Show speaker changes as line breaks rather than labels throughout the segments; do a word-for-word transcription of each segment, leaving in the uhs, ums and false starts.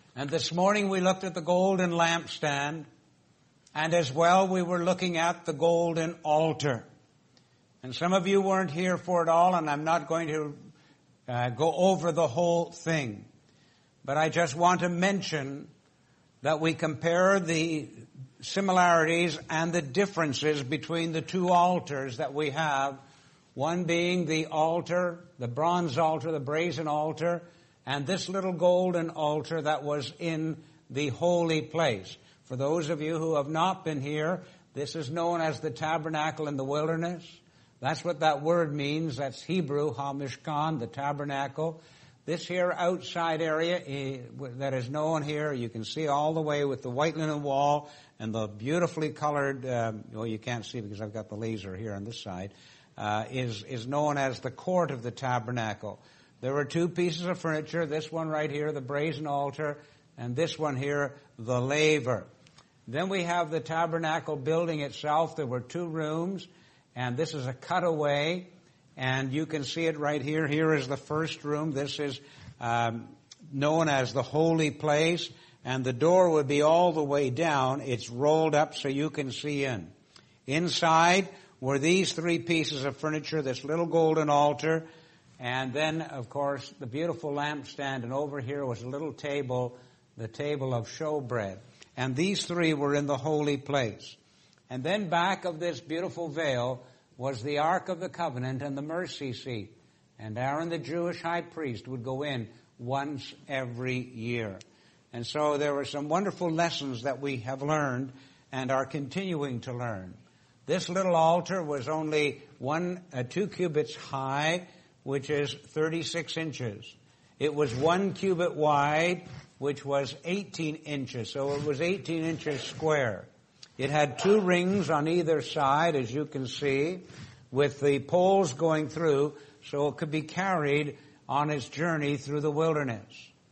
And this morning we looked at the golden lampstand, and as well we were looking at the golden altar. And some of you weren't here for it all, and I'm not going to uh, go over the whole thing. But I just want to mention that we compare the similarities and the differences between the two altars that we have, one being the altar, the bronze altar, the brazen altar, and this little golden altar that was in the holy place. For those of you who have not been here, this is known as the tabernacle in the wilderness. That's what that word means. That's Hebrew, ha-mishkan, the tabernacle. This here outside area that is known here, you can see all the way with the white linen wall and the beautifully colored, um, well, you can't see because I've got the laser here on this side, uh, is, is known as the court of the tabernacle. There were two pieces of furniture, this one right here, the brazen altar, and this one here, the laver. Then we have the tabernacle building itself. There were two rooms, and this is a cutaway, and you can see it right here. Here is the first room. This is um, known as the holy place, and the door would be all the way down. It's rolled up so you can see in. Inside were these three pieces of furniture, this little golden altar, and then, of course, the beautiful lampstand, and over here was a little table, the table of showbread. And these three were in the holy place. And then back of this beautiful veil was the Ark of the Covenant and the mercy seat. And Aaron, the Jewish high priest, would go in once every year. And so there were some wonderful lessons that we have learned and are continuing to learn. This little altar was only one, uh, two cubits high, which is thirty-six inches. It was one cubit wide, which was eighteen inches. So it was eighteen inches square. It had two rings on either side, as you can see, with the poles going through, so it could be carried on its journey through the wilderness.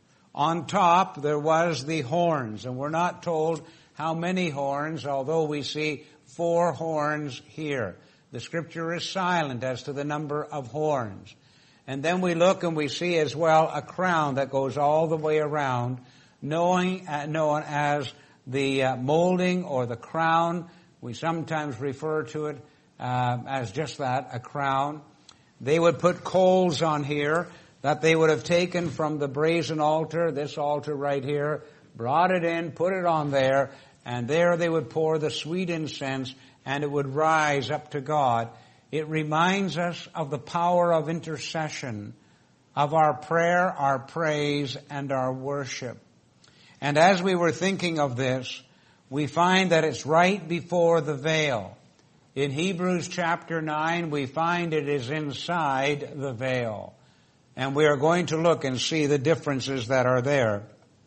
On top, there was the horns, and we're not told how many horns, although we see four horns here. The scripture is silent as to the number of horns. And then we look and we see as well a crown that goes all the way around, knowing, uh, known as the uh, molding or the crown. We sometimes refer to it uh, as just that, a crown. They would put coals on here that they would have taken from the brazen altar, this altar right here, brought it in, put it on there, and there they would pour the sweet incense, and it would rise up to God. It reminds us of the power of intercession, of our prayer, our praise, and our worship. And as we were thinking of this, we find that it's right before the veil. In Hebrews chapter nine, we find it is inside the veil. And we are going to look and see the differences that are there.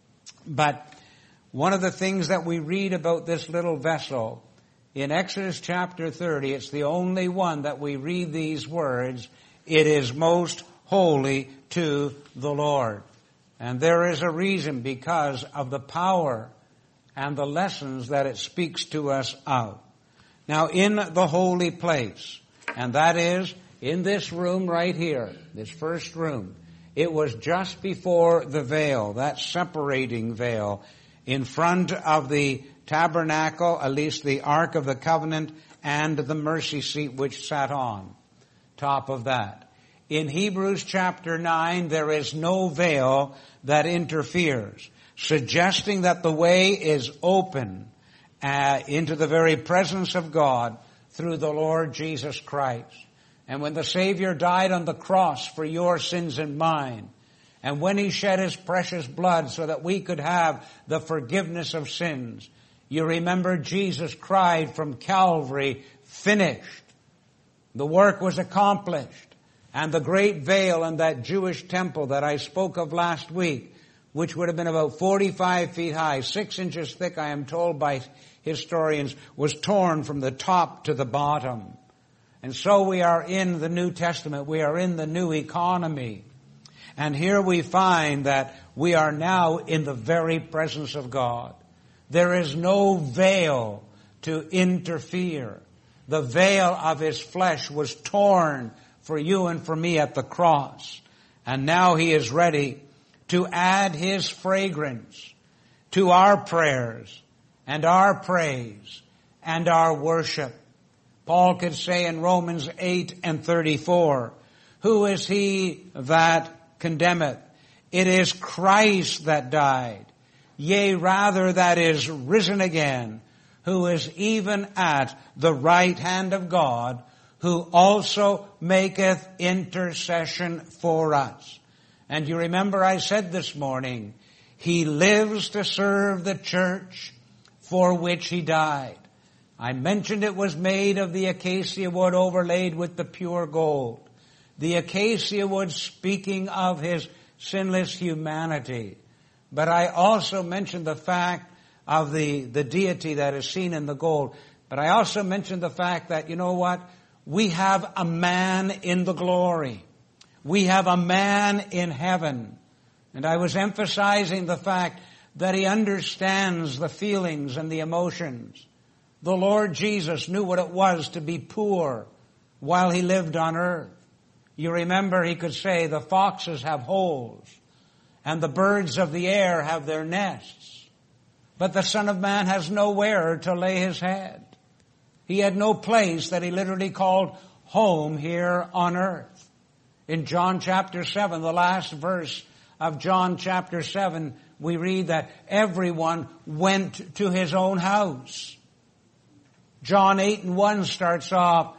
But one of the things that we read about this little vessel, in Exodus chapter thirty, it's the only one that we read these words, "It is most holy to the Lord." And there is a reason, because of the power and the lessons that it speaks to us of. Now, in the holy place, and that is in this room right here, this first room, it was just before the veil, that separating veil, in front of the tabernacle, at least the Ark of the Covenant, and the mercy seat which sat on top of that. In Hebrews chapter nine, there is no veil that interferes, suggesting that the way is open uh, into the very presence of God through the Lord Jesus Christ. And when the Savior died on the cross for your sins and mine, and when He shed His precious blood so that we could have the forgiveness of sins, you remember Jesus cried from Calvary, "Finished." The work was accomplished. And the great veil in that Jewish temple that I spoke of last week, which would have been about forty-five feet high, six inches thick, I am told by historians, was torn from the top to the bottom. And so we are in the New Testament. We are in the new economy. And here we find that we are now in the very presence of God. There is no veil to interfere. The veil of His flesh was torn for you and for me at the cross. And now He is ready to add His fragrance to our prayers and our praise and our worship. Paul could say in Romans eight and thirty-four, who is he that condemneth? It is Christ that died, yea, rather that is risen again, who is even at the right hand of God, who also maketh intercession for us. And you remember I said this morning, he lives to serve the church for which he died. I mentioned it was made of the acacia wood overlaid with the pure gold. The acacia wood speaking of his sinless humanity. But I also mentioned the fact of the, the deity that is seen in the gold. But I also mentioned the fact that, you know what? We have a man in the glory. We have a man in heaven. And I was emphasizing the fact that he understands the feelings and the emotions. The Lord Jesus knew what it was to be poor while he lived on earth. You remember he could say, the foxes have holes and the birds of the air have their nests, but the Son of Man has nowhere to lay his head. He had no place that he literally called home here on earth. In John chapter seven, the last verse of John chapter seven, we read that everyone went to his own house. John eight and one starts off,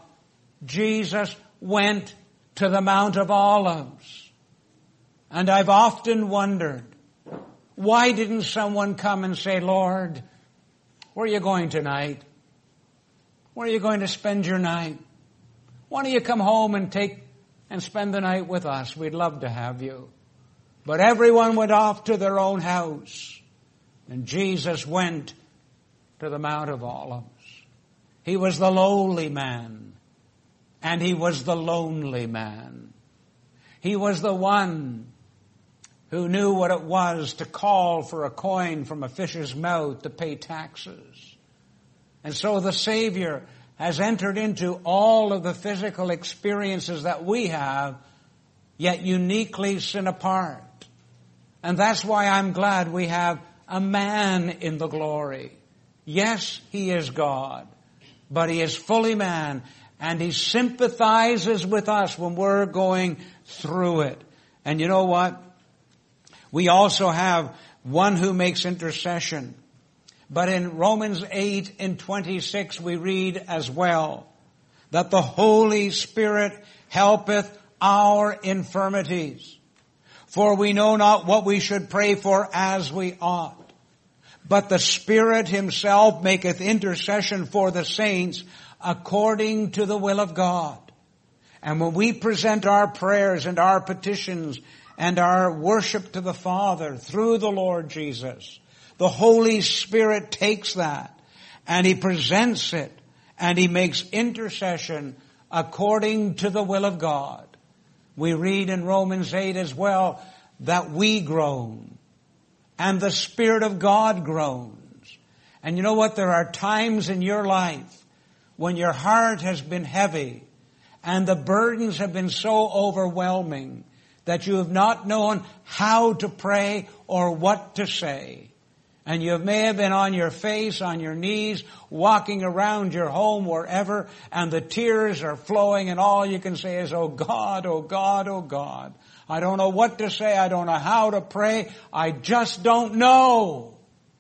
Jesus went to the Mount of Olives. And I've often wondered, why didn't someone come and say, Lord, where are you going tonight? Where are you going to spend your night? Why don't you come home and take and spend the night with us? We'd love to have you. But everyone went off to their own house. And Jesus went to the Mount of Olives. He was the lowly man. And he was the lonely man. He was the one who knew what it was to call for a coin from a fish's mouth to pay taxes. And so the Savior has entered into all of the physical experiences that we have, yet uniquely sin apart. And that's why I'm glad we have a man in the glory. Yes, he is God, but he is fully man. And he sympathizes with us when we're going through it. And you know what? We also have one who makes intercession. But in Romans eight and twenty-six we read as well that the Holy Spirit helpeth our infirmities. For we know not what we should pray for as we ought. But the Spirit himself maketh intercession for the saints according to the will of God. And when we present our prayers and our petitions and our worship to the Father through the Lord Jesus, the Holy Spirit takes that and he presents it and he makes intercession according to the will of God. We read in Romans eight as well that we groan and the Spirit of God groans. And you know what? There are times in your life when your heart has been heavy and the burdens have been so overwhelming that you have not known how to pray or what to say. And you may have been on your face, on your knees, walking around your home, wherever, and the tears are flowing and all you can say is, oh God, oh God, oh God. I don't know what to say. I don't know how to pray. I just don't know.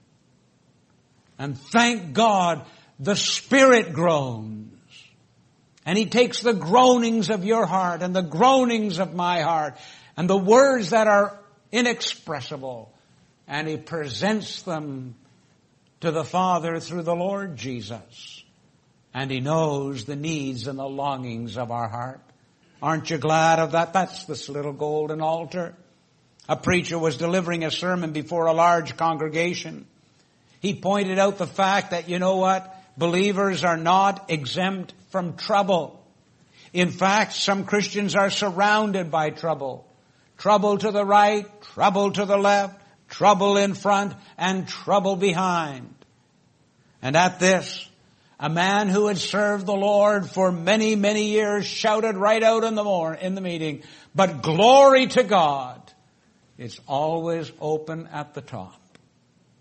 And thank God, the Spirit groans. And he takes the groanings of your heart and the groanings of my heart and the words that are inexpressible, and he presents them to the Father through the Lord Jesus. And he knows the needs and the longings of our heart. Aren't you glad of that? That's this little golden altar. A preacher was delivering a sermon before a large congregation. He pointed out the fact that, you know what? Believers are not exempt from trouble. In fact, some Christians are surrounded by trouble. Trouble to the right, trouble to the left, trouble in front, and trouble behind. And at this, a man who had served the Lord for many, many years shouted right out in the morning, in the meeting, but glory to God, it's always open at the top.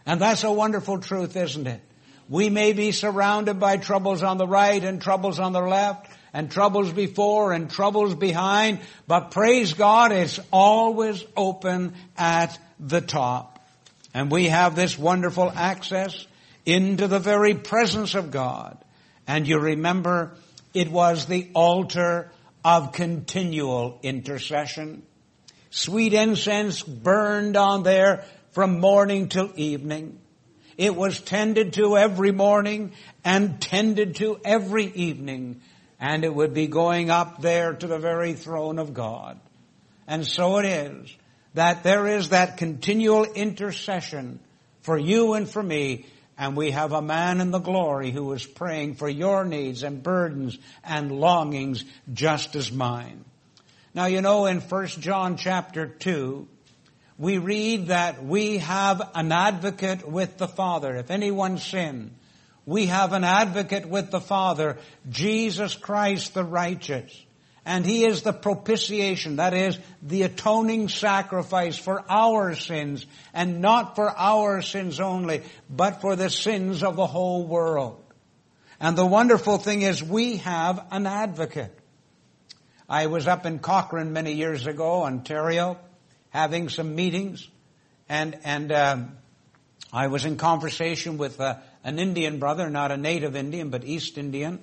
And that's a wonderful truth, isn't it? We may be surrounded by troubles on the right and troubles on the left and troubles before and troubles behind, but praise God, it's always open at the top. And we have this wonderful access into the very presence of God. And you remember, it was the altar of continual intercession. Sweet incense burned on there from morning till evening. It was tended to every morning and tended to every evening. And it would be going up there to the very throne of God. And so it is that there is that continual intercession for you and for me. And we have a man in the glory who is praying for your needs and burdens and longings just as mine. Now, you know, in First John chapter two, we read that we have an advocate with the Father. If anyone sin, we have an advocate with the Father, Jesus Christ the righteous. And He is the propitiation, that is, the atoning sacrifice for our sins, and not for our sins only, but for the sins of the whole world. And the wonderful thing is we have an advocate. I was up in Cochrane many years ago, Ontario, having some meetings, and and um, I was in conversation with uh, an Indian brother, not a native Indian, but East Indian,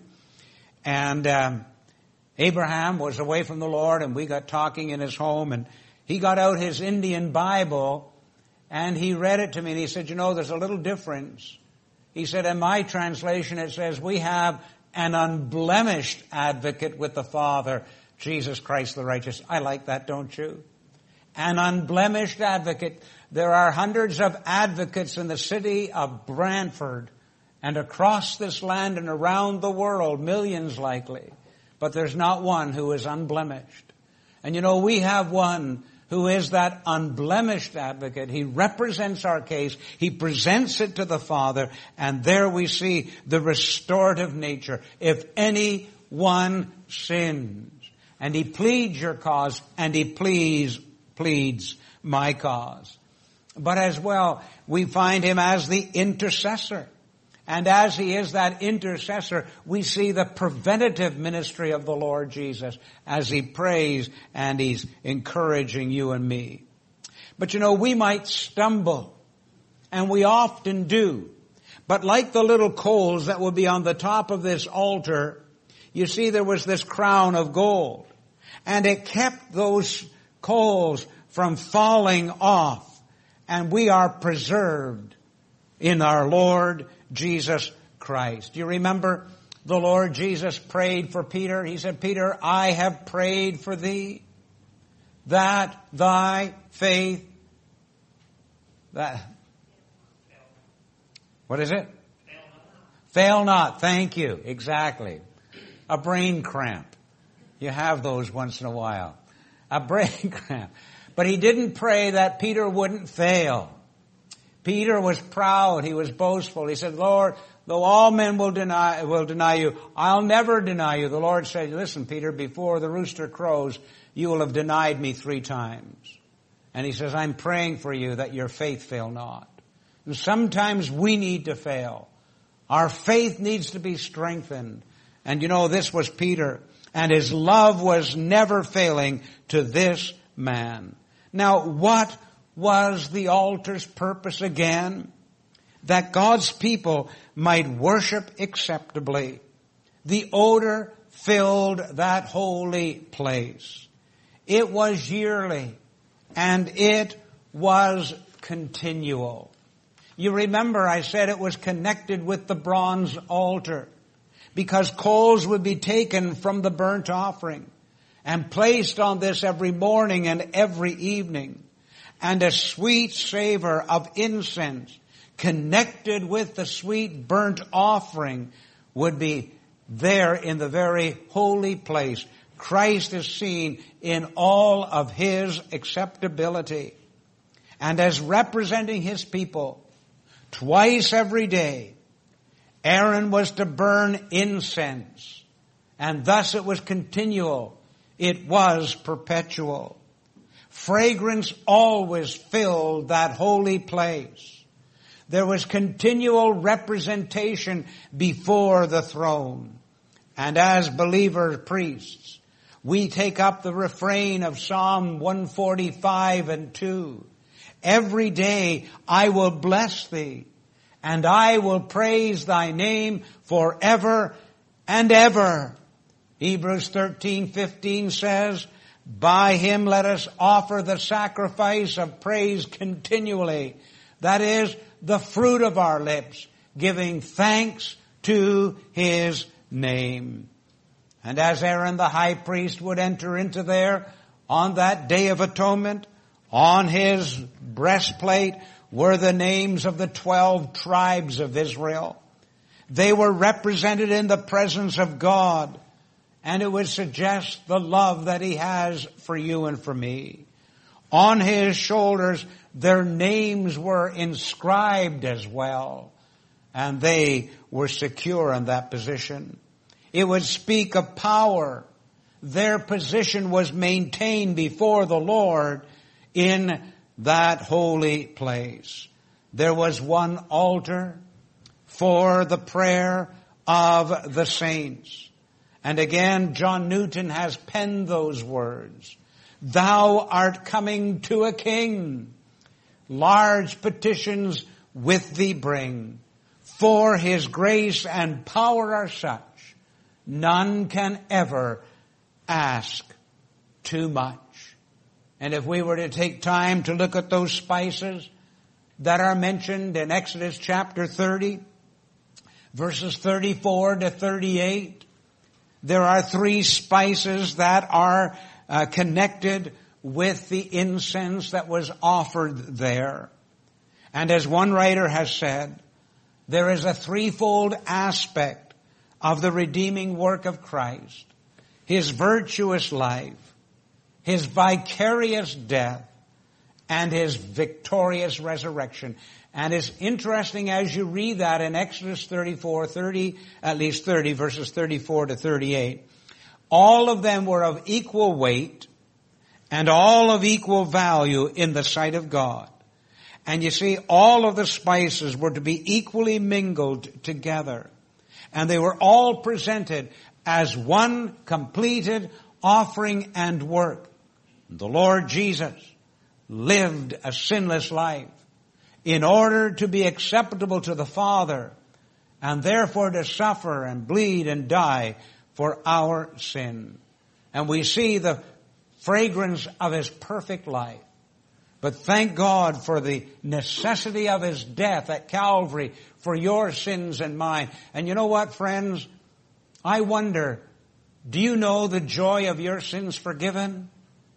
and um, Abraham was away from the Lord, and we got talking in his home, and he got out his Indian Bible, and he read it to me, and he said, you know, there's a little difference. He said, in my translation it says, we have an unblemished advocate with the Father, Jesus Christ the righteous. I like that, don't you? An unblemished advocate. There are hundreds of advocates in the city of Brantford and across this land and around the world, millions likely. But there's not one who is unblemished. And you know, we have one who is that unblemished advocate. He represents our case. He presents it to the Father. And there we see the restorative nature. If anyone sins, and he pleads your cause, and he pleads, pleads my cause. But as well, we find him as the intercessor. And as he is that intercessor, we see the preventative ministry of the Lord Jesus as he prays and he's encouraging you and me. But you know, we might stumble, and we often do. But like the little coals that would be on the top of this altar, you see there was this crown of gold. And it kept those coals from falling off. And we are preserved in our Lord Jesus Christ. Do you remember the Lord Jesus prayed for Peter? He said, Peter, I have prayed for thee that thy faith, that, what is it? Fail not. Fail not. Thank you. Exactly. A brain cramp. You have those once in a while. A brain cramp. But he didn't pray that Peter wouldn't fail. Peter was proud. He was boastful. He said, Lord, though all men will deny, will deny you, I'll never deny you. The Lord said, listen, Peter, before the rooster crows, you will have denied me three times. And he says, I'm praying for you that your faith fail not. And sometimes we need to fail. Our faith needs to be strengthened. And you know, this was Peter. And his love was never failing to this man. Now, what was the altar's purpose again? That God's people might worship acceptably. The odor filled that holy place. It was yearly, and it was continual. You remember I said it was connected with the bronze altar, because coals would be taken from the burnt offering and placed on this every morning and every evening. And a sweet savor of incense connected with the sweet burnt offering would be there in the very holy place. Christ is seen in all of his acceptability. And as representing his people, twice every day, Aaron was to burn incense. And thus it was continual. It was perpetual. Fragrance always filled that holy place. There was continual representation before the throne. And as believer priests, we take up the refrain of Psalm one forty-five and two. Every day I will bless thee, and I will praise thy name forever and ever. Hebrews thirteen fifteen says, by him let us offer the sacrifice of praise continually. That is, the fruit of our lips, giving thanks to his name. And as Aaron the high priest would enter into there on that Day of Atonement, on his breastplate were the names of the twelve tribes of Israel. They were represented in the presence of God. And it would suggest the love that he has for you and for me. On his shoulders, their names were inscribed as well. And they were secure in that position. It would speak of power. Their position was maintained before the Lord in that holy place. There was one altar for the prayer of the saints. And again, John Newton has penned those words. Thou art coming to a king. Large petitions with thee bring. For his grace and power are such, none can ever ask too much. And if we were to take time to look at those spices that are mentioned in Exodus chapter thirty, verses thirty-four to thirty-eight, there are three spices that are uh, connected with the incense that was offered there. And as one writer has said, there is a threefold aspect of the redeeming work of Christ. His virtuous life, his vicarious death, and his victorious resurrection. And it's interesting as you read that in Exodus thirty-four, thirty, at least thirty, verses thirty-four to thirty-eight. All of them were of equal weight and all of equal value in the sight of God. And you see, all of the spices were to be equally mingled together. And they were all presented as one completed offering and work. The Lord Jesus lived a sinless life in order to be acceptable to the Father, and therefore to suffer and bleed and die for our sin. And we see the fragrance of his perfect life. But thank God for the necessity of his death at Calvary for your sins and mine. And you know what, friends? I wonder, do you know the joy of your sins forgiven?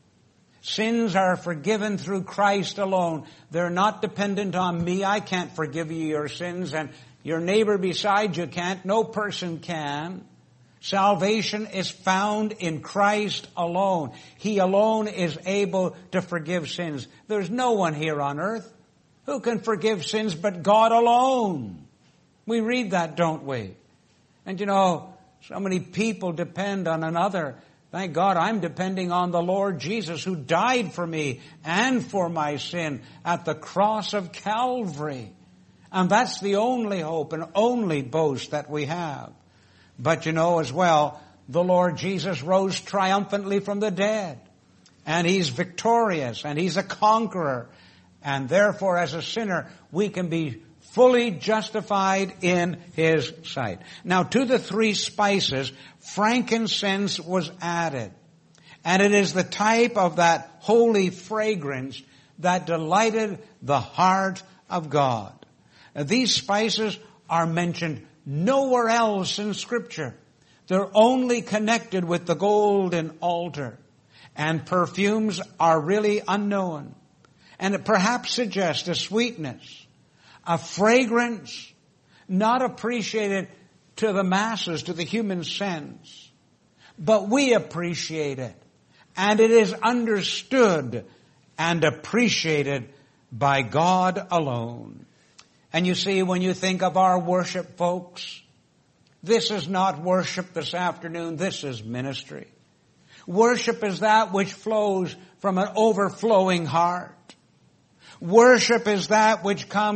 Sins are forgiven through Christ alone. They're not dependent on me. I can't forgive you your sins, and your neighbor beside you can't. No person can. Salvation is found in Christ alone. He alone is able to forgive sins. There's no one here on earth who can forgive sins but God alone. We read that, don't we? And you know, so many people depend on another. Thank God I'm depending on the Lord Jesus who died for me and for my sin at the cross of Calvary. And that's the only hope and only boast that we have. But you know as well, the Lord Jesus rose triumphantly from the dead. And he's victorious and he's a conqueror. And therefore as a sinner, we can be fully justified in his sight. Now to the three spices, frankincense was added. And it is the type of that holy fragrance that delighted the heart of God. Now, these spices are mentioned nowhere else in Scripture. They're only connected with the golden altar. And perfumes are really unknown. And it perhaps suggests a sweetness, a fragrance not appreciated to the masses, to the human sense. But we appreciate it. And it is understood and appreciated by God alone. And you see, when you think of our worship, folks, this is not worship this afternoon. This is ministry. Worship is that which flows from an overflowing heart. Worship is that which comes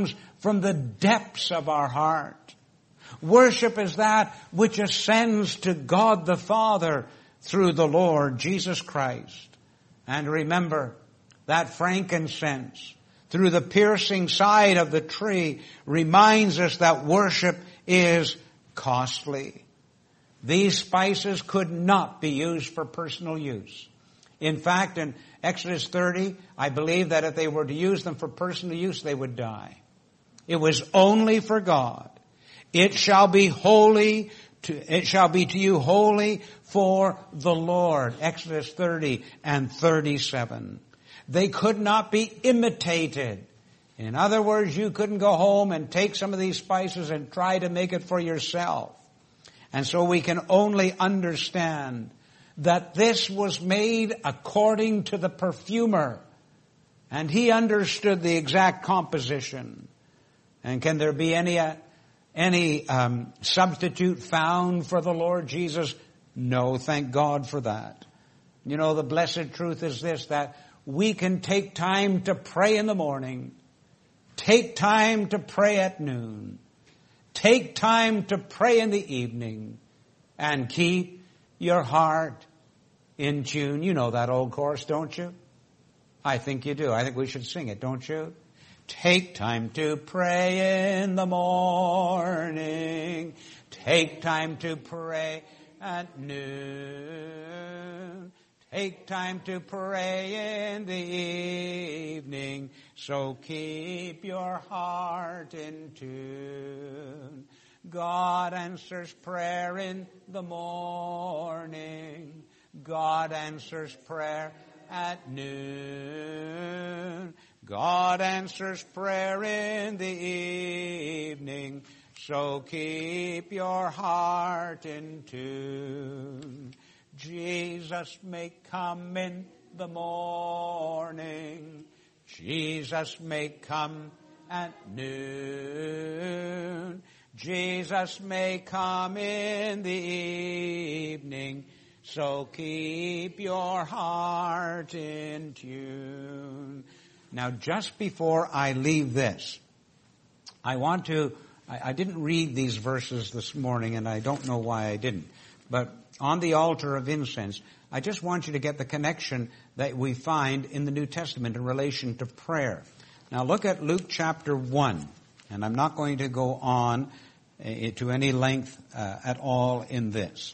from the depths of our heart. Worship is that which ascends to God the Father through the Lord Jesus Christ. And remember that frankincense through the piercing side of the tree reminds us that worship is costly. These spices could not be used for personal use. In fact, in Exodus thirty, I believe that if they were to use them for personal use, they would die. It was only for God. It shall be holy to, it shall be to you holy for the Lord. Exodus thirty and thirty-seven. They could not be imitated. In other words, you couldn't go home and take some of these spices and try to make it for yourself. And so we can only understand that this was made according to the perfumer. And he understood the exact composition. And can there be any, uh, any um, substitute found for the Lord Jesus? No, thank God for that. You know, the blessed truth is this, that we can take time to pray in the morning, take time to pray at noon, take time to pray in the evening, and keep your heart in tune. You know that old chorus, don't you? I think you do. I think we should sing it, don't you? Take time to pray in the morning. Take time to pray at noon. Take time to pray in the evening. So keep your heart in tune. God answers prayer in the morning. God answers prayer at noon. God answers prayer in the evening. So keep your heart in tune. Jesus may come in the morning. Jesus may come at noon. Jesus may come in the evening. So keep your heart in tune. Now, just before I leave this, I want to, I, I didn't read these verses this morning, and I don't know why I didn't. But on the altar of incense, I just want you to get the connection that we find in the New Testament in relation to prayer. Now, look at Luke chapter one, and I'm not going to go on uh, to any length uh, at all in this.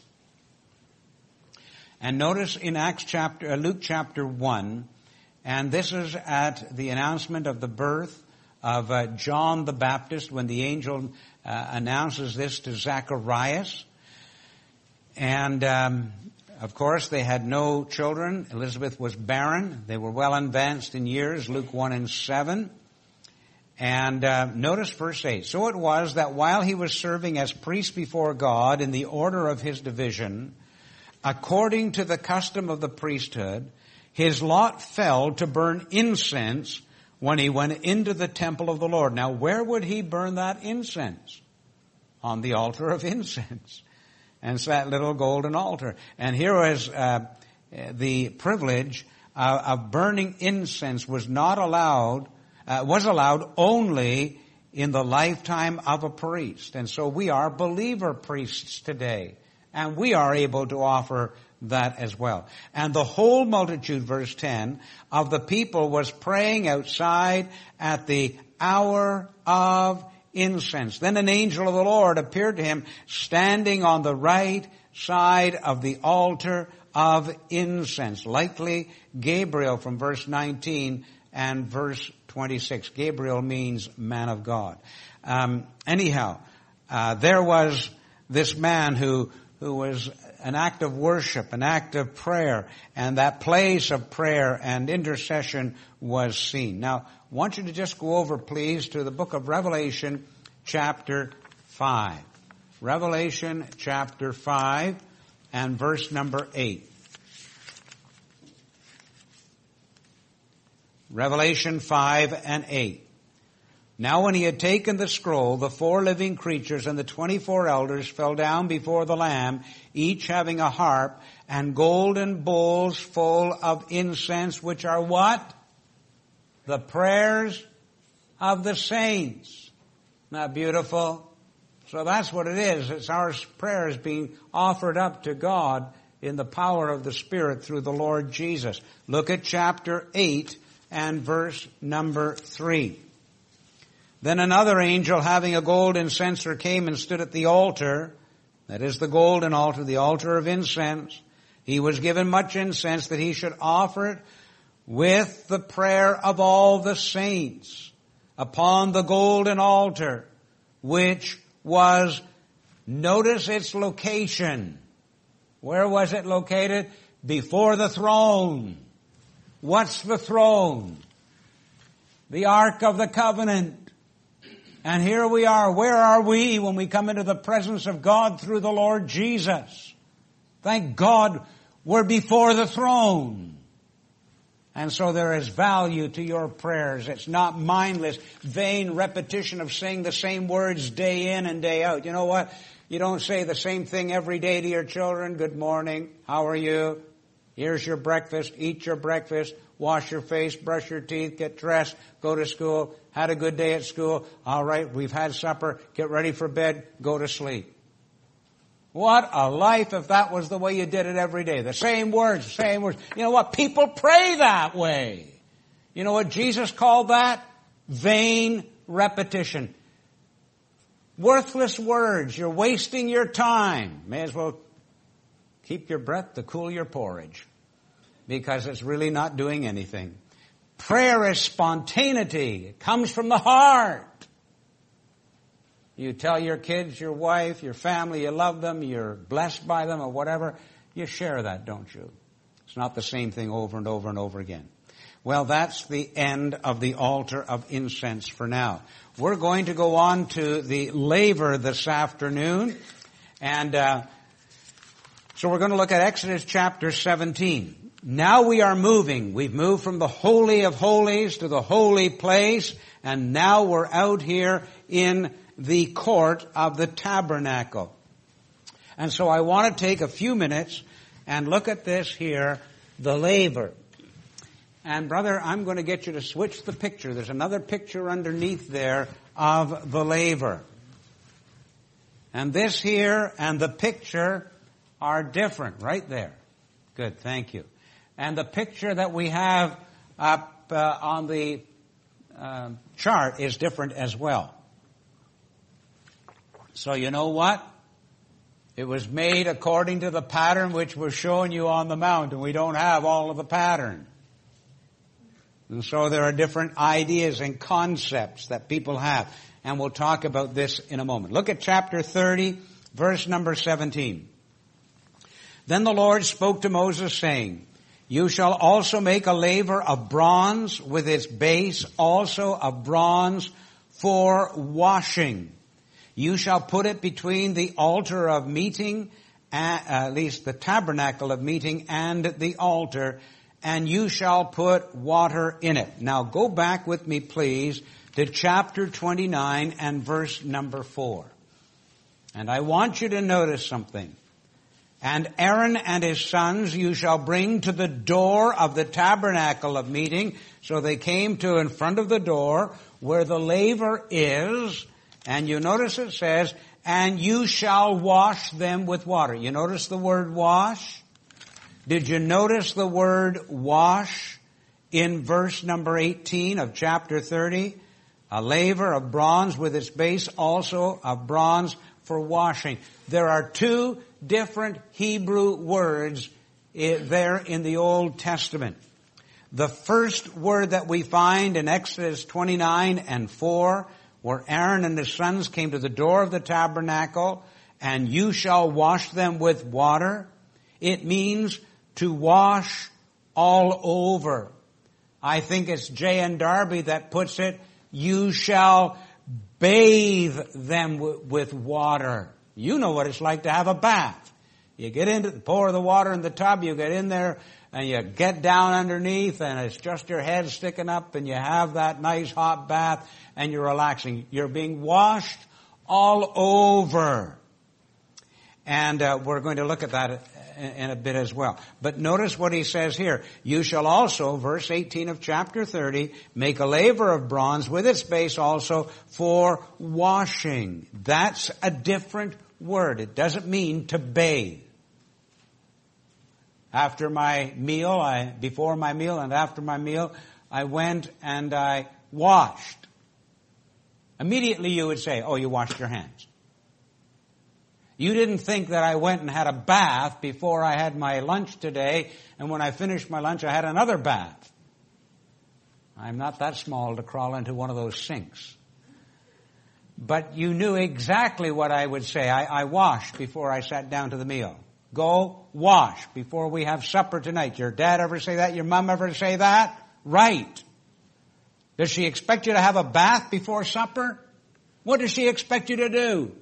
And notice in Acts chapter, uh, Luke chapter one, and this is at the announcement of the birth of uh, John the Baptist, when the angel uh, announces this to Zacharias. And, um, of course, they had no children. Elizabeth was barren. They were well advanced in years, Luke one and seven. And uh, notice verse eight. So it was that while he was serving as priest before God in the order of his division, according to the custom of the priesthood, his lot fell to burn incense when he went into the temple of the Lord. Now, where would he burn that incense? On the altar of incense. And it's that little golden altar. And here was uh, the privilege uh, of burning incense was not allowed, uh, was allowed only in the lifetime of a priest. And so we are believer priests today. And we are able to offer that as well. And the whole multitude, verse ten, of the people was praying outside at the hour of incense. Then an angel of the Lord appeared to him standing on the right side of the altar of incense. Likely Gabriel from verse nineteen and verse twenty-six. Gabriel means man of God. Um, anyhow, uh, there was this man who who was an act of worship, an act of prayer, and that place of prayer and intercession was seen. Now, I want you to just go over, please, to the book of Revelation, chapter five. Revelation, chapter five, and verse number eight. Revelation five and eight. Now when he had taken the scroll, the four living creatures and the twenty-four elders fell down before the Lamb, each having a harp and golden bowls full of incense, which are what? The prayers of the saints. that beautiful? So that's what it is. It's our prayers being offered up to God in the power of the Spirit through the Lord Jesus. Look at chapter eight and verse number three. Then another angel having a golden censer came and stood at the altar, that is the golden altar, the altar of incense. He was given much incense that he should offer it with the prayer of all the saints upon the golden altar, which was, notice its location. Where was it located? Before the throne. What's the throne? The Ark of the Covenant. And here we are. Where are we when we come into the presence of God through the Lord Jesus? Thank God we're before the throne. And so there is value to your prayers. It's not mindless, vain repetition of saying the same words day in and day out. You know what? You don't say the same thing every day to your children. Good morning. How are you? Here's your breakfast. Eat your breakfast. Wash your face. Brush your teeth. Get dressed. Go to school. Had a good day at school. All right. We've had supper. Get ready for bed. Go to sleep. What a life if that was the way you did it every day. The same words, same words. You know what? People pray that way. You know what Jesus called that? Vain repetition. Worthless words. You're wasting your time. May as well keep your breath to cool your porridge, because it's really not doing anything. Prayer is spontaneity. It comes from the heart. You tell your kids, your wife, your family, you love them, you're blessed by them or whatever. You share that, don't you? It's not the same thing over and over and over again. Well, that's the end of the altar of incense for now. We're going to go on to the laver this afternoon. And uh, so we're going to look at Exodus chapter seventeen. Now we are moving. We've moved from the Holy of Holies to the holy place. And now we're out here in the court of the tabernacle. And so I want to take a few minutes and look at this here, the laver. And brother, I'm going to get you to switch the picture. There's another picture underneath there of the laver. And this here and the picture are different right there. Good, thank you. And the picture that we have up uh, on the uh, chart is different as well. So you know what? It was made according to the pattern which was showing you on the mountain. We don't have all of the pattern. And so there are different ideas and concepts that people have. And we'll talk about this in a moment. Look at chapter thirty, verse number seventeen. Then the Lord spoke to Moses, saying, You shall also make a laver of bronze with its base also of bronze for washing. You shall put it between the altar of meeting, uh, at least the tabernacle of meeting and the altar, and you shall put water in it. Now go back with me, please, to chapter twenty-nine and verse number four. And I want you to notice something. And Aaron and his sons you shall bring to the door of the tabernacle of meeting. So they came to in front of the door where the laver is. And you notice it says, and you shall wash them with water. You notice the word wash? Did you notice the word wash in verse number eighteen of chapter thirty? A laver of bronze with its base also of bronze for washing. There are two different Hebrew words there in the Old Testament. The first word that we find in Exodus twenty-nine and four, where Aaron and his sons came to the door of the tabernacle, and you shall wash them with water. It means to wash all over. I think it's J N Darby that puts it, you shall bathe them w- with water. You know what it's like to have a bath. You get into, pour the water in the tub, you get in there, and you get down underneath, and it's just your head sticking up, and you have that nice hot bath, and you're relaxing. You're being washed all over. And uh, we're going to look at that in, in a bit as well. But notice what he says here. You shall also, verse eighteen of chapter thirty, make a laver of bronze with its base also for washing. That's a different word. It doesn't mean to bathe. After my meal, I, before my meal and after my meal, I went and I washed. Immediately you would say, oh, you washed your hands. You didn't think that I went and had a bath before I had my lunch today, and when I finished my lunch I had another bath. I'm not that small to crawl into one of those sinks. But you knew exactly what I would say. I, I washed before I sat down to the meal. Go wash before we have supper tonight. Your dad ever say that? Your mom ever say that? Right. Does she expect you to have a bath before supper? What does she expect you to do?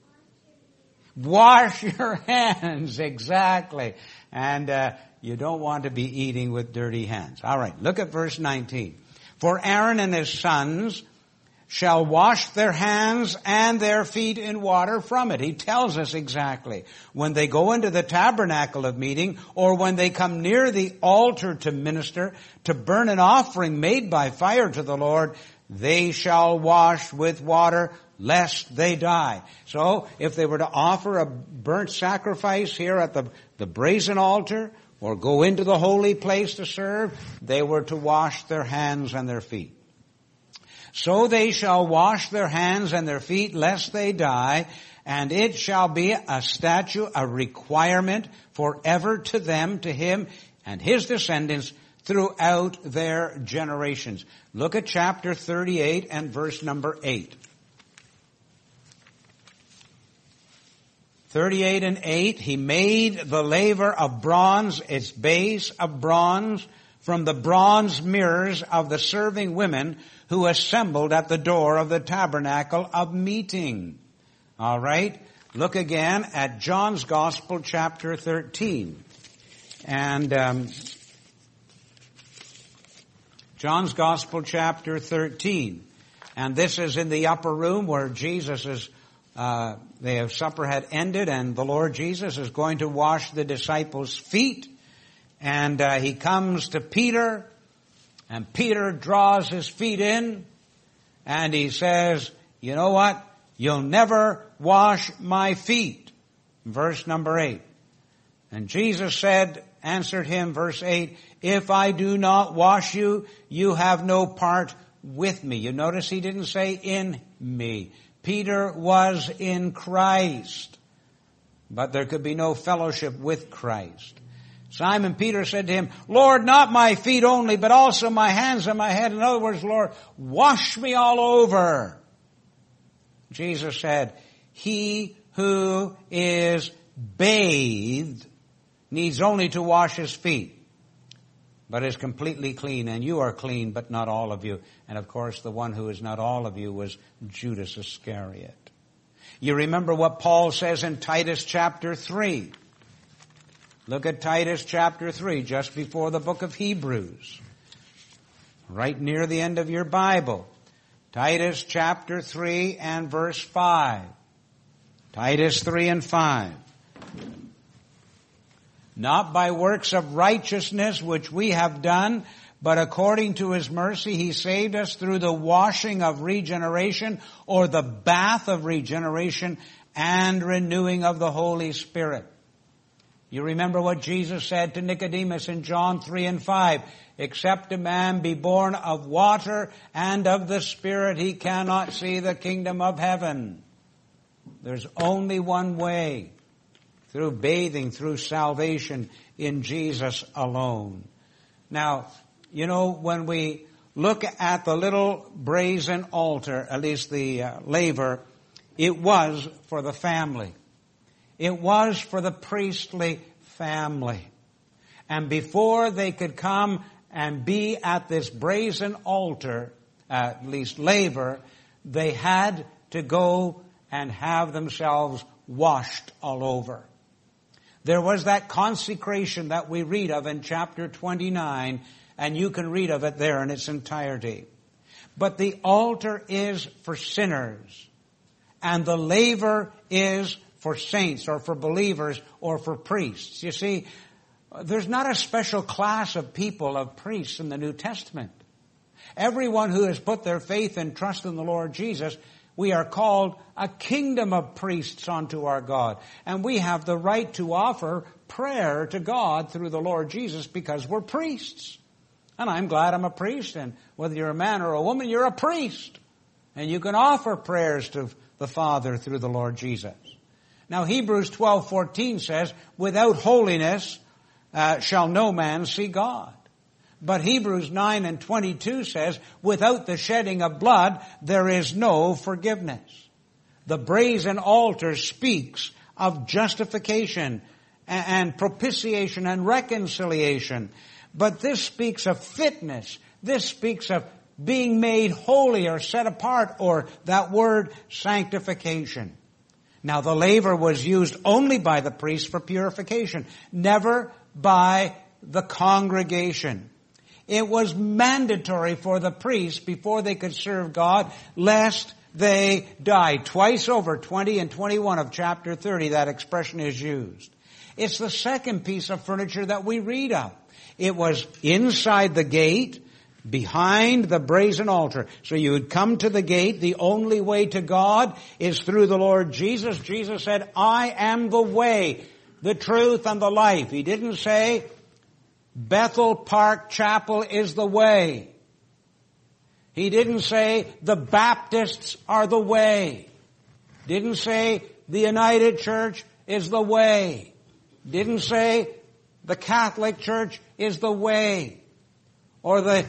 Wash your hands. Exactly. And uh, you don't want to be eating with dirty hands. All right, look at verse nineteen. For Aaron and his sons shall wash their hands and their feet in water from it. He tells us exactly. When they go into the tabernacle of meeting, or when they come near the altar to minister, to burn an offering made by fire to the Lord, they shall wash with water, lest they die. So, if they were to offer a burnt sacrifice here at the, the brazen altar, or go into the holy place to serve, they were to wash their hands and their feet. So they shall wash their hands and their feet, lest they die, and it shall be a statute, a requirement forever to them, to him and his descendants throughout their generations. Look at chapter thirty-eight and verse number eight. thirty-eight and eight, he made the laver of bronze, its base of bronze, from the bronze mirrors of the serving women who assembled at the door of the tabernacle of meeting. All right. Look again at John's Gospel, chapter thirteen. And um, John's Gospel, chapter thirteen. And this is in the upper room where Jesus is, uh, the supper had ended, and the Lord Jesus is going to wash the disciples' feet. And uh, he comes to Peter, and Peter draws his feet in, and he says, you know what? You'll never wash my feet. Verse number eight. And Jesus said, answered him, verse eight, if I do not wash you, you have no part with me. You notice he didn't say in me. Peter was in Christ, but there could be no fellowship with Christ. Simon Peter said to him, Lord, not my feet only, but also my hands and my head. In other words, Lord, wash me all over. Jesus said, he who is bathed needs only to wash his feet, but is completely clean. And you are clean, but not all of you. And of course, the one who is not all of you was Judas Iscariot. You remember what Paul says in Titus chapter three. Look at Titus chapter three, just before the book of Hebrews. Right near the end of your Bible. Titus chapter three and verse five. Titus three and five. Not by works of righteousness which we have done, but according to his mercy he saved us through the washing of regeneration, or the bath of regeneration, and renewing of the Holy Spirit. You remember what Jesus said to Nicodemus in John three and five. Except a man be born of water and of the Spirit, he cannot see the kingdom of heaven. There's only one way. Through bathing, through salvation in Jesus alone. Now, you know, when we look at the little brazen altar, at least the uh, laver, it was for the family. It was for the priestly family. And before they could come and be at this brazen altar, at least laver, they had to go and have themselves washed all over. There was that consecration that we read of in chapter twenty-nine, and you can read of it there in its entirety. But the altar is for sinners, and the laver is for saints or for believers or for priests. You see, there's not a special class of people, of priests in the New Testament. Everyone who has put their faith and trust in the Lord Jesus, we are called a kingdom of priests unto our God. And we have the right to offer prayer to God through the Lord Jesus because we're priests. And I'm glad I'm a priest. And whether you're a man or a woman, you're a priest. And you can offer prayers to the Father through the Lord Jesus. Now Hebrews twelve fourteen says, without holiness uh, shall no man see God. But Hebrews nine and twenty-two says, without the shedding of blood, there is no forgiveness. The brazen altar speaks of justification and propitiation and reconciliation. But this speaks of fitness. This speaks of being made holy or set apart, or that word sanctification. Now the laver was used only by the priest for purification, never by the congregation. It was mandatory for the priests before they could serve God, lest they die. Twice over, twenty and twenty-one of chapter thirty, that expression is used. It's the second piece of furniture that we read of. It was inside the gate, behind the brazen altar. So you would come to the gate. The only way to God is through the Lord Jesus. Jesus said, I am the way, the truth, and the life. He didn't say, Bethel Park Chapel is the way. He didn't say, the Baptists are the way. Didn't say, the United Church is the way. Didn't say, the Catholic Church is the way. Or the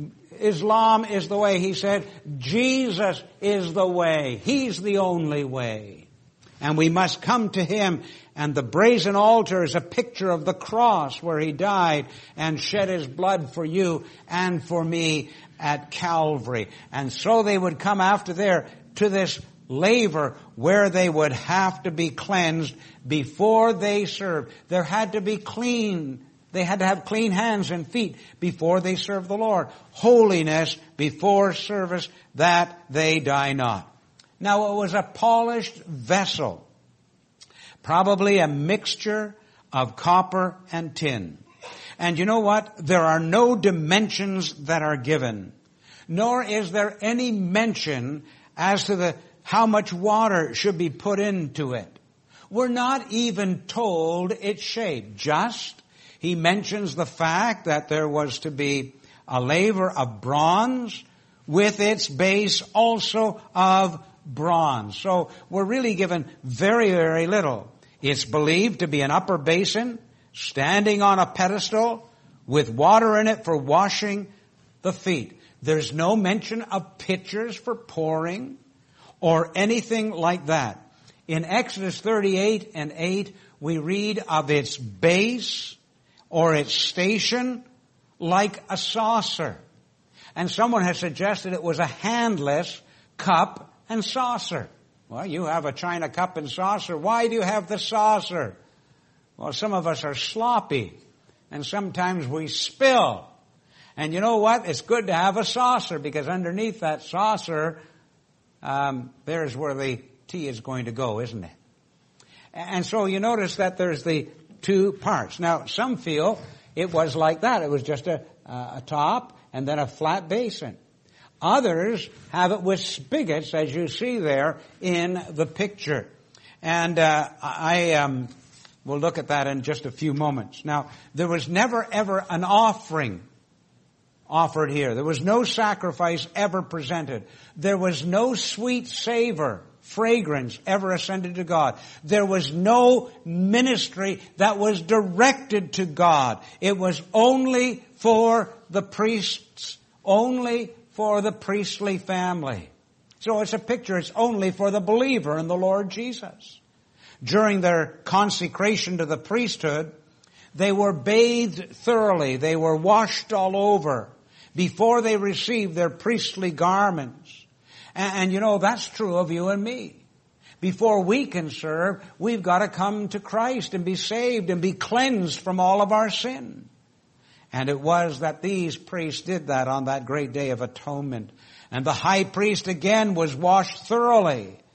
Islam is the way. He said, Jesus is the way. He's the only way. And we must come to Him. And the brazen altar is a picture of the cross where He died and shed His blood for you and for me at Calvary. And so they would come after there to this laver where they would have to be cleansed before they served. There had to be clean. They had to have clean hands and feet before they served the Lord. Holiness before service, that they die not. Now it was a polished vessel, probably a mixture of copper and tin. And you know what? There are no dimensions that are given, nor is there any mention as to the how much water should be put into it. We're not even told its shape. Just, he mentions the fact that there was to be a laver of bronze with its base also of bronze. So we're really given very, very little. It's believed to be an upper basin standing on a pedestal with water in it for washing the feet. There's no mention of pitchers for pouring or anything like that. In Exodus thirty-eight and eight, we read of its base or its station like a saucer. And someone has suggested it was a handless cup and saucer. Well, you have a china cup and saucer. Why do you have the saucer? Well, some of us are sloppy, and sometimes we spill. And you know what? It's good to have a saucer, because underneath that saucer, um, there's where the tea is going to go, isn't it? And so you notice that there's the two parts. Now, some feel it was like that. It was just a, a top and then a flat basin. Others have it with spigots, as you see there in the picture. And uh, I um, will look at that in just a few moments. Now, there was never, ever an offering offered here. There was no sacrifice ever presented. There was no sweet savor, fragrance ever ascended to God. There was no ministry that was directed to God. It was only for the priests, only for the priestly family. So it's a picture, it's only for the believer in the Lord Jesus. During their consecration to the priesthood, they were bathed thoroughly. They were washed all over before they received their priestly garments. And, and you know, that's true of you and me. Before we can serve, we've got to come to Christ and be saved and be cleansed from all of our sin. And it was that these priests did that on that great day of atonement. And the high priest again was washed thoroughly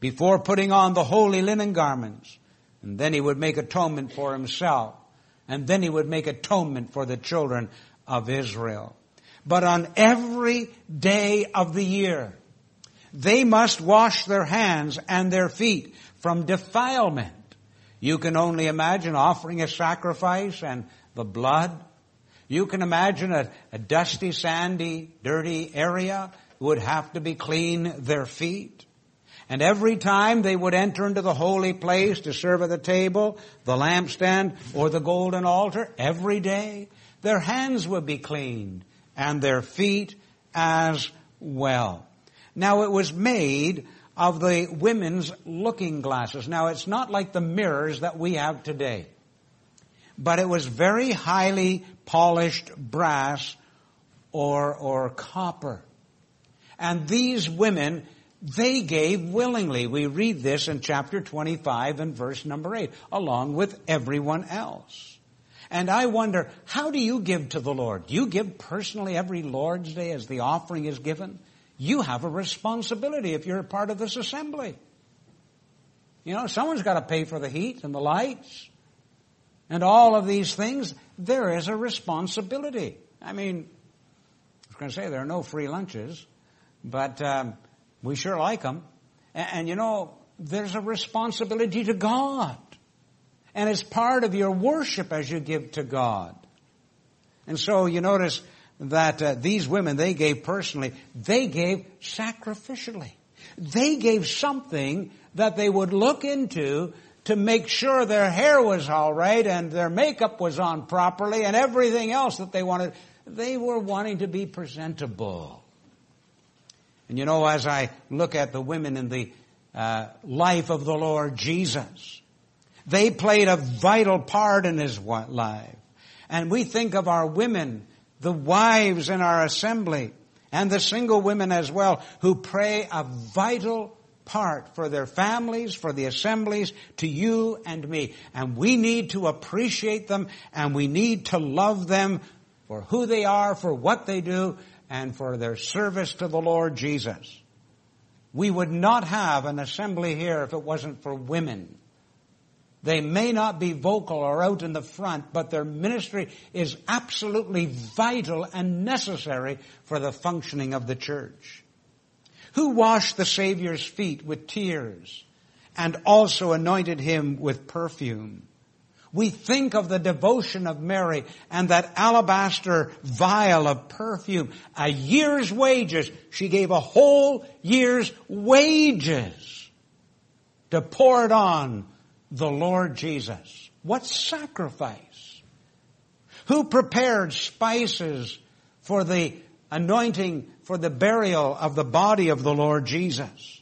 before putting on the holy linen garments. And then he would make atonement for himself. And then he would make atonement for the children of Israel. But on every day of the year, they must wash their hands and their feet from defilement. You can only imagine offering a sacrifice and the blood. You can imagine a, a dusty, sandy, dirty area would have to be clean their feet. And every time they would enter into the holy place to serve at the table, the lampstand, or the golden altar, every day, their hands would be cleaned and their feet as well. Now, it was made of the women's looking glasses. Now, it's not like the mirrors that we have today, but it was very highly polished brass or, or copper. And these women, they gave willingly. We read this in chapter twenty-five and verse number eight, along with everyone else. And I wonder, how do you give to the Lord? Do you give personally every Lord's Day as the offering is given? You have a responsibility if you're a part of this assembly. You know, someone's got to pay for the heat and the lights and all of these things. There is a responsibility. I mean, I was going to say there are no free lunches, but um, we sure like them. And, and, you know, there's a responsibility to God. And it's part of your worship as you give to God. And so you notice that uh, these women, they gave personally, they gave sacrificially. They gave something that they would look into to make sure their hair was all right and their makeup was on properly and everything else that they wanted. They were wanting to be presentable. And you know, as I look at the women in the uh, life of the Lord Jesus, they played a vital part in his life. And we think of our women, the wives in our assembly, and the single women as well, who play a vital part for their families, for the assemblies, to you and me. And we need to appreciate them, and we need to love them for who they are, for what they do, and for their service to the Lord Jesus. We would not have an assembly here if it wasn't for women. They may not be vocal or out in the front, but their ministry is absolutely vital and necessary for the functioning of the church. Who washed the Savior's feet with tears and also anointed him with perfume? We think of the devotion of Mary and that alabaster vial of perfume. A year's wages. She gave a whole year's wages to pour it on the Lord Jesus. What sacrifice! Who prepared spices for the anointing, for the burial of the body of the Lord Jesus?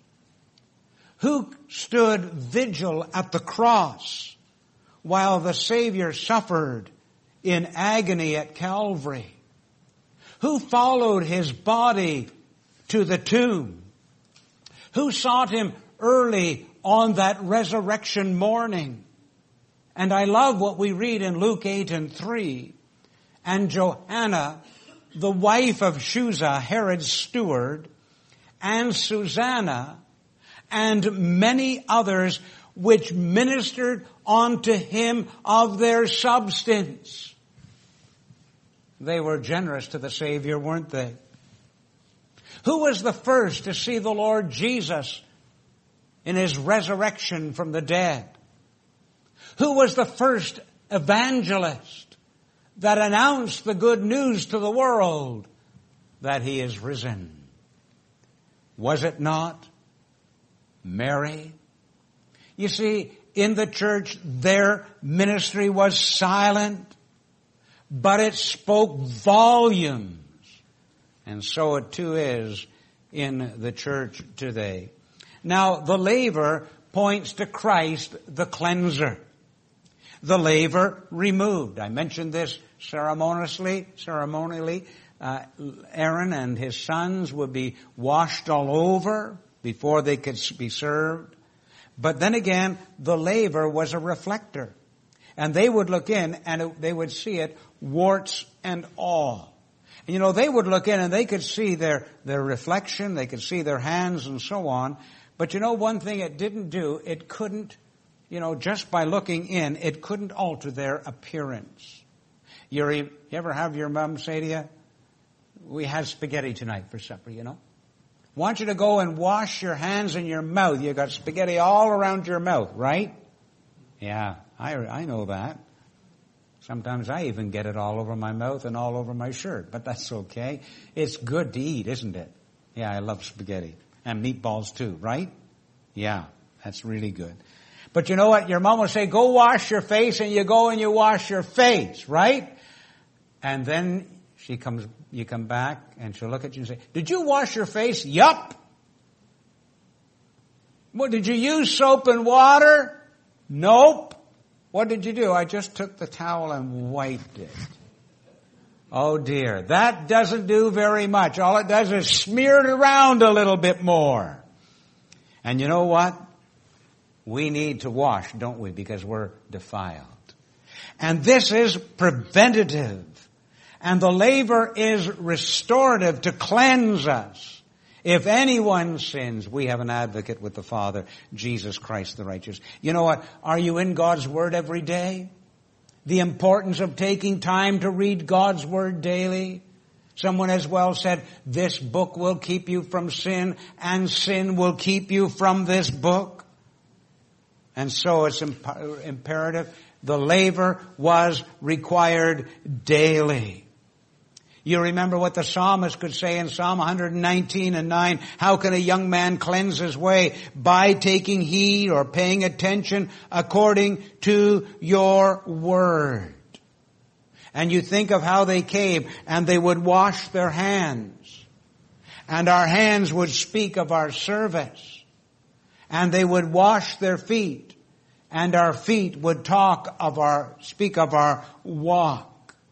Who stood vigil at the cross while the Savior suffered in agony at Calvary? Who followed his body to the tomb? Who sought him early on that resurrection morning? And I love what we read in Luke eight and three. And Joanna, the wife of Chuza, Herod's steward, and Susanna, and many others, which ministered unto him of their substance. They were generous to the Savior, weren't they? Who was the first to see the Lord Jesus in his resurrection from the dead? Who was the first evangelist that announced the good news to the world that he is risen? Was it not Mary? You see, in the church, their ministry was silent, but it spoke volumes. And so it too is in the church today. Now, the laver points to Christ, the cleanser. The laver removed. I mentioned this ceremoniously. Ceremonially, uh, Aaron and his sons would be washed all over before they could be served. But then again, the laver was a reflector. And they would look in and it, they would see it, warts and all. And you know, they would look in and they could see their, their reflection, they could see their hands and so on. But you know one thing it didn't do? It couldn't, you know, just by looking in, it couldn't alter their appearance. You're, you ever have your mom say to you, we had spaghetti tonight for supper, you know? Want you to go and wash your hands and your mouth. You got spaghetti all around your mouth, right? Yeah, I, I know that. Sometimes I even get it all over my mouth and all over my shirt, but that's okay. It's good to eat, isn't it? Yeah, I love spaghetti. And meatballs too, right? Yeah, that's really good. But you know what? Your mom will say, go wash your face, and you go and you wash your face, right? And then she comes, you come back and she'll look at you and say, did you wash your face? Yup. What, did you use soap and water? Nope. What did you do? I just took the towel and wiped it. Oh dear. That doesn't do very much. All it does is smear it around a little bit more. And you know what? We need to wash, don't we? Because we're defiled. And this is preventative. And the laver is restorative to cleanse us. If anyone sins, we have an advocate with the Father, Jesus Christ the righteous. You know what? Are you in God's Word every day? The importance of taking time to read God's Word daily. Someone has well said, this book will keep you from sin, and sin will keep you from this book. And so it's imp- imperative. The laver was required daily. You remember what the psalmist could say in Psalm one nineteen and nine. How can a young man cleanse his way? By taking heed or paying attention according to your word. And you think of how they came and they would wash their hands. And our hands would speak of our service. And they would wash their feet. And our feet would talk of our, speak of our walk.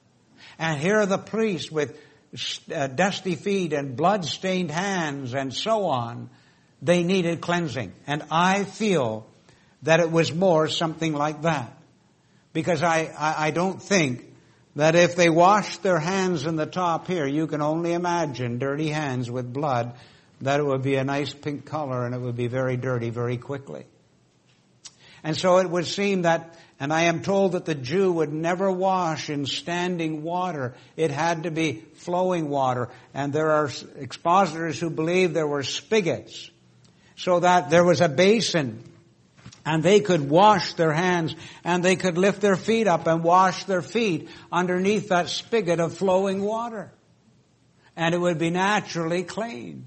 And here are the priests with uh, dusty feet and blood-stained hands and so on. They needed cleansing. And I feel that it was more something like that. Because I, I, I don't think that if they washed their hands in the top here, you can only imagine dirty hands with blood, that it would be a nice pink color and it would be very dirty very quickly. And so it would seem that, and I am told that the Jew would never wash in standing water. It had to be flowing water. And there are expositors who believe there were spigots, so that there was a basin and they could wash their hands and they could lift their feet up and wash their feet underneath that spigot of flowing water. And it would be naturally clean.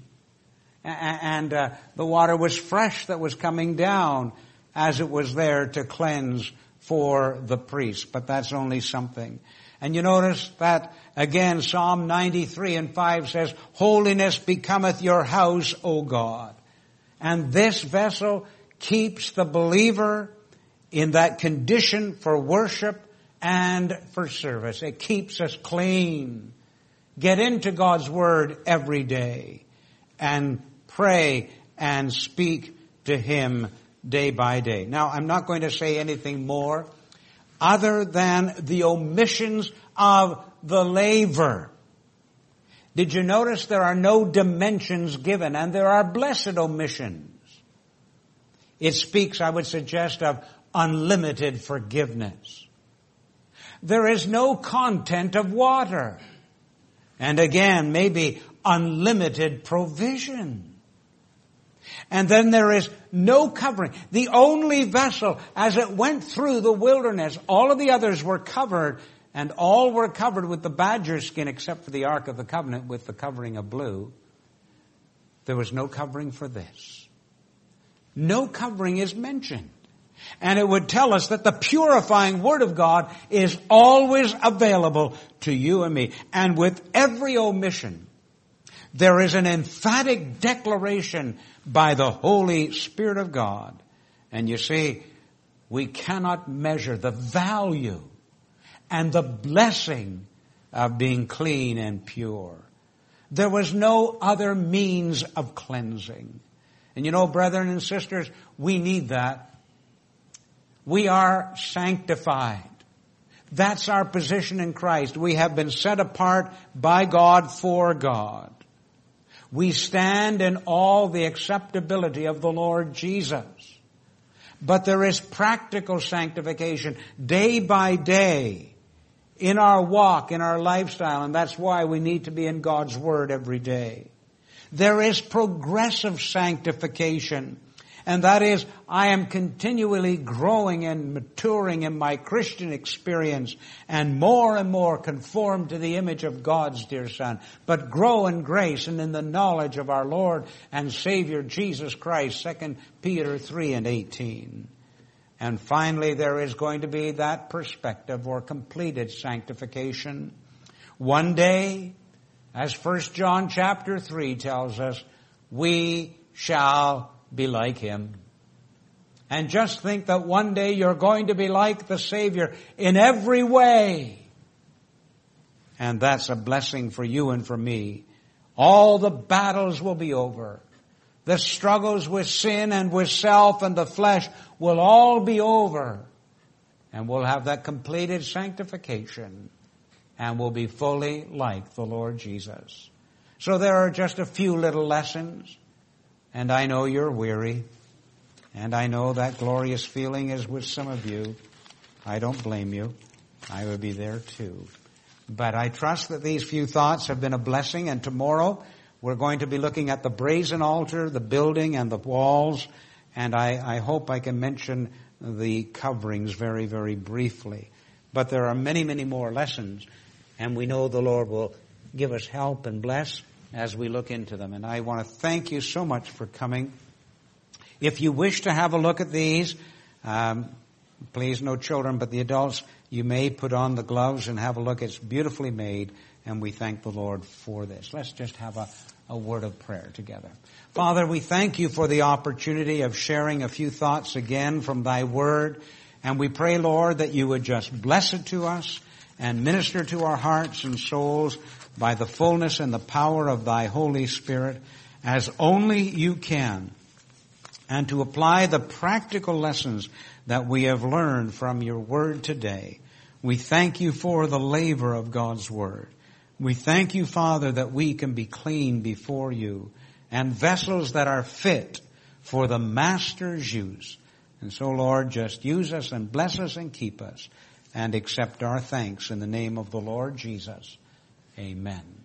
And uh, the water was fresh that was coming down as it was there to cleanse for the priest. But that's only something. And you notice that, again, Psalm ninety-three and five says, holiness becometh your house, O God. And this vessel keeps the believer in that condition for worship and for service. It keeps us clean. Get into God's Word every day and pray and speak to Him day by day. Now, I'm not going to say anything more other than the omissions of the laver. Did you notice there are no dimensions given, and there are blessed omissions? It speaks, I would suggest, of unlimited forgiveness. There is no content of water. And again, maybe unlimited provision. And then there is no covering. The only vessel, as it went through the wilderness, all of the others were covered, and all were covered with the badger skin except for the Ark of the Covenant with the covering of blue. There was no covering for this. No covering is mentioned. And it would tell us that the purifying Word of God is always available to you and me. And with every omission, there is an emphatic declaration by the Holy Spirit of God. And you see, we cannot measure the value and the blessing of being clean and pure. There was no other means of cleansing. And you know, brethren and sisters, we need that. We are sanctified. That's our position in Christ. We have been set apart by God for God. We stand in all the acceptability of the Lord Jesus. But there is practical sanctification day by day in our walk, in our lifestyle, and that's why we need to be in God's Word every day. There is progressive sanctification, and that is, I am continually growing and maturing in my Christian experience and more and more conformed to the image of God's dear Son, but grow in grace and in the knowledge of our Lord and Savior Jesus Christ, Second Peter three and eighteen. And finally, there is going to be that perspective or completed sanctification. One day, as First John chapter three tells us, we shall be like Him. And just think that one day you're going to be like the Savior in every way. And that's a blessing for you and for me. All the battles will be over. The struggles with sin and with self and the flesh will all be over. And we'll have that completed sanctification. And we'll be fully like the Lord Jesus. So there are just a few little lessons. And I know you're weary. And I know that glorious feeling is with some of you. I don't blame you. I would be there too. But I trust that these few thoughts have been a blessing. And tomorrow we're going to be looking at the brazen altar, the building, and the walls. And I, I hope I can mention the coverings very, very briefly. But there are many, many more lessons. And we know the Lord will give us help and bless as we look into them. And I want to thank you so much for coming. If you wish to have a look at these, um, please, no children, but the adults, you may put on the gloves and have a look. It's beautifully made, and we thank the Lord for this. Let's just have a, a word of prayer together. Father, we thank you for the opportunity of sharing a few thoughts again from thy word. And we pray, Lord, that you would just bless it to us and minister to our hearts and souls by the fullness and the power of thy Holy Spirit as only you can, and to apply the practical lessons that we have learned from your word today. We thank you for the labor of God's word. We thank you, Father, that we can be clean before you and vessels that are fit for the Master's use. And so, Lord, just use us and bless us and keep us, and accept our thanks in the name of the Lord Jesus. Amen.